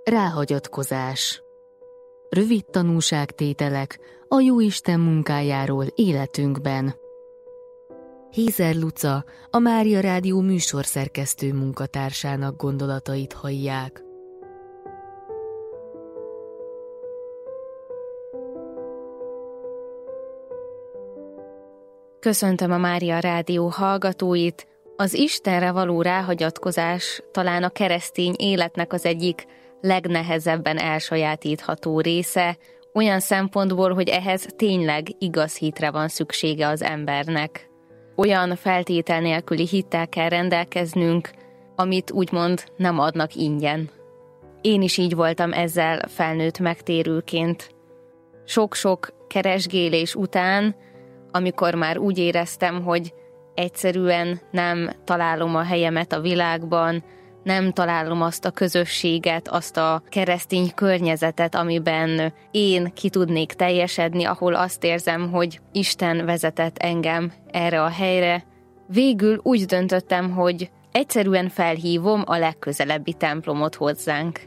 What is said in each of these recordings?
Ráhagyatkozás. Rövid tanúságtételek a Jóisten munkájáról életünkben. Hézer Luca, a Mária Rádió műsorszerkesztő munkatársának gondolatait hallják. Köszöntöm a Mária Rádió hallgatóit. Az Istenre való ráhagyatkozás talán a keresztény életnek az egyik legnehezebben elsajátítható része, olyan szempontból, hogy ehhez tényleg igaz hitre van szüksége az embernek. Olyan feltétel nélküli hittel kell rendelkeznünk, amit úgymond nem adnak ingyen. Én is így voltam ezzel felnőtt megtérőként. Sok-sok keresgélés után, amikor már úgy éreztem, hogy egyszerűen nem találom a helyemet a világban, nem találom azt a közösséget, azt a keresztény környezetet, amiben én ki tudnék teljesedni, ahol azt érzem, hogy Isten vezetett engem erre a helyre. Végül úgy döntöttem, hogy egyszerűen felhívom a legközelebbi templomot hozzánk.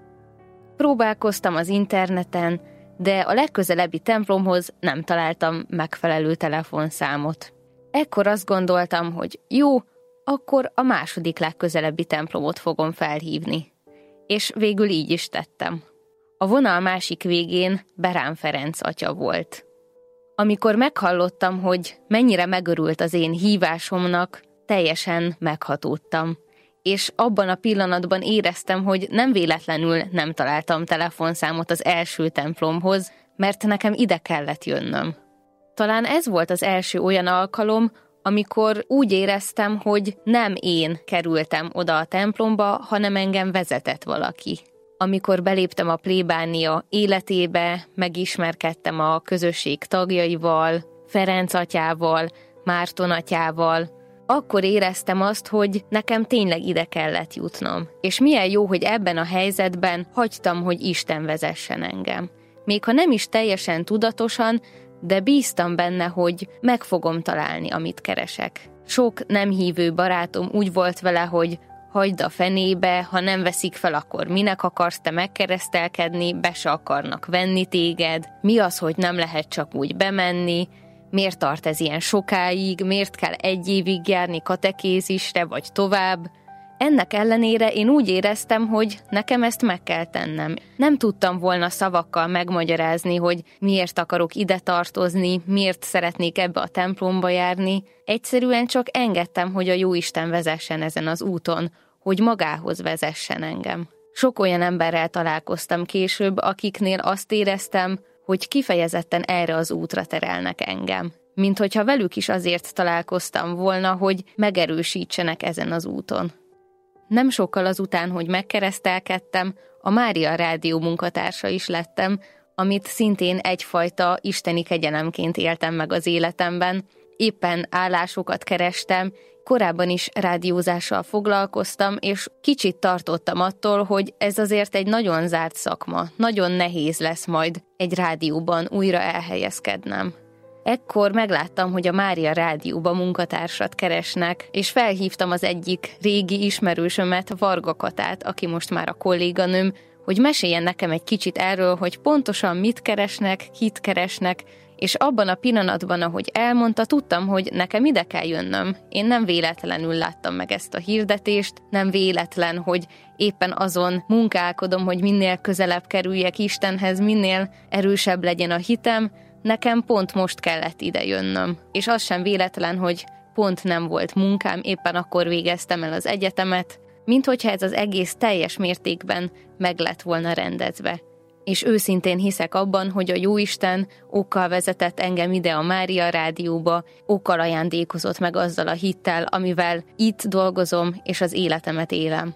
Próbálkoztam az interneten, de a legközelebbi templomhoz nem találtam megfelelő telefonszámot. Ekkor azt gondoltam, hogy jó, akkor a második legközelebbi templomot fogom felhívni. És végül így is tettem. A vonal másik végén Berán Ferenc atya volt. Amikor meghallottam, hogy mennyire megörült az én hívásomnak, teljesen meghatódtam. És abban a pillanatban éreztem, hogy nem véletlenül nem találtam telefonszámot az első templomhoz, mert nekem ide kellett jönnöm. Talán ez volt az első olyan alkalom, amikor úgy éreztem, hogy nem én kerültem oda a templomba, hanem engem vezetett valaki. Amikor beléptem a plébánia életébe, megismerkedtem a közösség tagjaival, Ferenc atyával, Márton atyával, akkor éreztem azt, hogy nekem tényleg ide kellett jutnom. És milyen jó, hogy ebben a helyzetben hagytam, hogy Isten vezessen engem. Még ha nem is teljesen tudatosan, de bíztam benne, hogy meg fogom találni, amit keresek. Sok nem hívő barátom úgy volt vele, hogy hagyd a fenébe, ha nem veszik fel, akkor minek akarsz te megkeresztelkedni, be se akarnak venni téged, mi az, hogy nem lehet csak úgy bemenni, miért tart ez ilyen sokáig, miért kell 1 évig járni katekézisre, vagy tovább. Ennek ellenére én úgy éreztem, hogy nekem ezt meg kell tennem. Nem tudtam volna szavakkal megmagyarázni, hogy miért akarok ide tartozni, miért szeretnék ebbe a templomba járni. Egyszerűen csak engedtem, hogy a Jóisten vezessen ezen az úton, hogy magához vezessen engem. Sok olyan emberrel találkoztam később, akiknél azt éreztem, hogy kifejezetten erre az útra terelnek engem. Mint hogyha velük is azért találkoztam volna, hogy megerősítsenek ezen az úton. Nem sokkal azután, hogy megkeresztelkedtem, a Mária Rádió munkatársa is lettem, amit szintén egyfajta isteni kegyelemként éltem meg az életemben. Éppen állásokat kerestem, korábban is rádiózással foglalkoztam, és kicsit tartottam attól, hogy ez azért egy nagyon zárt szakma, nagyon nehéz lesz majd egy rádióban újra elhelyezkednem. Ekkor megláttam, hogy a Mária Rádióban munkatársat keresnek, és felhívtam az egyik régi ismerősömet, Varga Katát, aki most már a kolléganőm, hogy meséljen nekem egy kicsit erről, hogy pontosan mit keresnek, kit keresnek, és abban a pillanatban, ahogy elmondta, tudtam, hogy nekem ide kell jönnöm. Én nem véletlenül láttam meg ezt a hirdetést, nem véletlen, hogy éppen azon munkálkodom, hogy minél közelebb kerüljek Istenhez, minél erősebb legyen a hitem, nekem pont most kellett ide jönnöm. És az sem véletlen, hogy pont nem volt munkám, éppen akkor végeztem el az egyetemet, minthogyha ez az egész teljes mértékben meg lett volna rendezve. És őszintén hiszek abban, hogy a Jóisten okkal vezetett engem ide a Mária Rádióba, okkal ajándékozott meg azzal a hittel, amivel itt dolgozom és az életemet élem.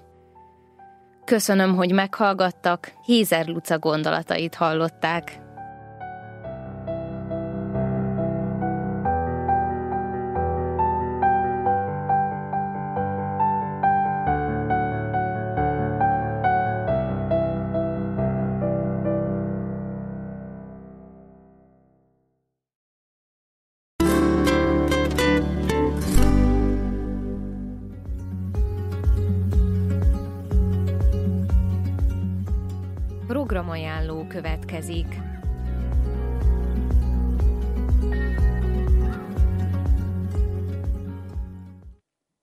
Köszönöm, hogy meghallgattak, Hézer Luca gondolatait hallották. programajánló következik.